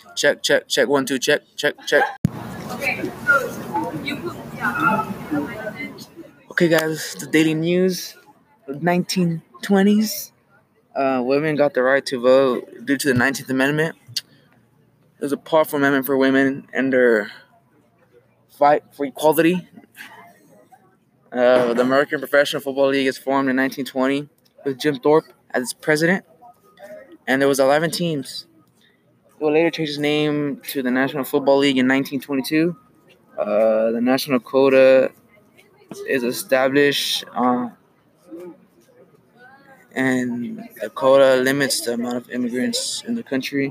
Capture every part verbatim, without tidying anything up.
Check, check, check. One, two, check, check, check. Okay, guys, the daily news. nineteen twenties. Uh, women got the right to vote due to the nineteenth Amendment. It was a powerful amendment for women and their fight for equality. Uh, the American Professional Football League is formed in nineteen twenty with Jim Thorpe as its president, and there was eleven teams. It would later change its name to the National Football League in nineteen twenty-two. Uh, the national quota is established, uh, and the quota limits the amount of immigrants in the country.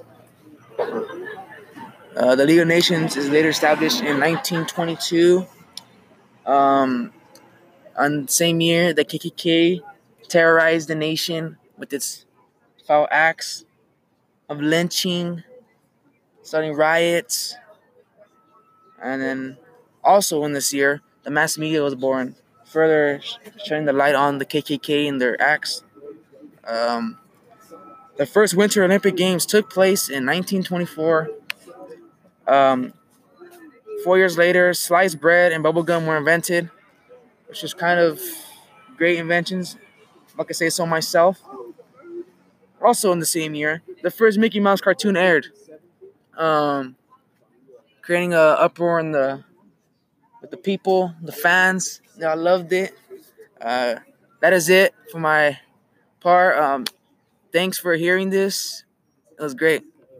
Uh, the League of Nations is later established in nineteen twenty-two. Um, on the same year, the K K K terrorized the nation with its foul acts of lynching, starting riots, and then also in this year, the mass media was born, further shining the light on the K K K and their acts. Um, the first Winter Olympic Games took place in nineteen twenty-four. Um, four years later, sliced bread and bubblegum were invented, which is kind of great inventions, if I could say so myself. Also in the same year, the first Mickey Mouse cartoon aired, um, creating an uproar in the with the people, the fans. They all loved it. Uh, that is it for my part. Um, thanks for hearing this. It was great.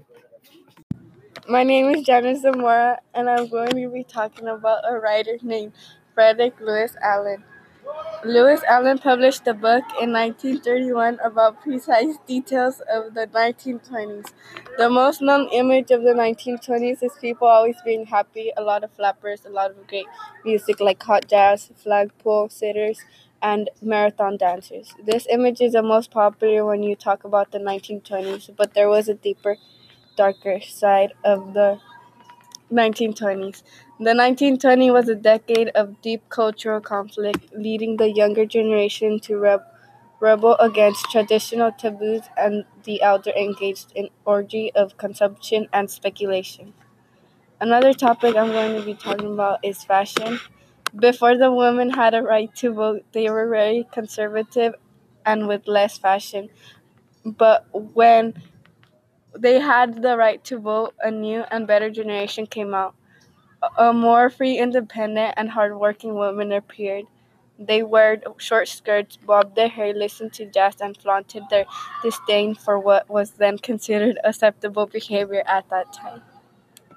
My name is Janice Zamora, and I'm going to be talking about a writer named Frederick Lewis Allen. Lewis Allen published a book in nineteen thirty-one about precise details of the nineteen twenties. The most known image of the nineteen twenties is people always being happy, a lot of flappers, a lot of great music like hot jazz, flagpole sitters, and marathon dancers. This image is the most popular when you talk about the nineteen twenties, but there was a deeper, darker side of the nineteen twenties. The nineteen twenties was a decade of deep cultural conflict, leading the younger generation to re- rebel against traditional taboos, and the elder engaged in orgy of consumption and speculation. Another topic I'm going to be talking about is fashion. Before the women had a right to vote, they were very conservative and with less fashion. But when they had the right to vote, a new and better generation came out. A more free, independent, and hardworking women appeared. They wore short skirts, bobbed their hair, listened to jazz, and flaunted their disdain for what was then considered acceptable behavior at that time.